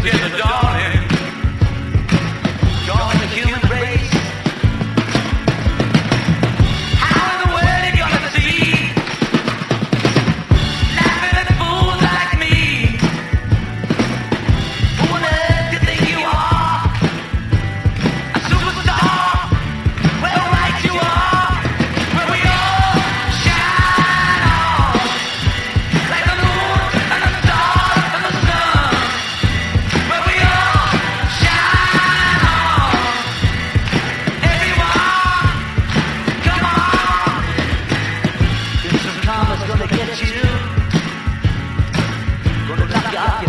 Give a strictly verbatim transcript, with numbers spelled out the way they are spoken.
together, darling. Join the human race. How in the world are you gonna see? Laughing at fools like me. Who on earth do you think you are? A superstar? Well, right you are. Where we all shine on, like the moon and the stars and the sun. Where we all shine on. Everyone, come on. There's some karma's gonna get you. Gonna knock you off your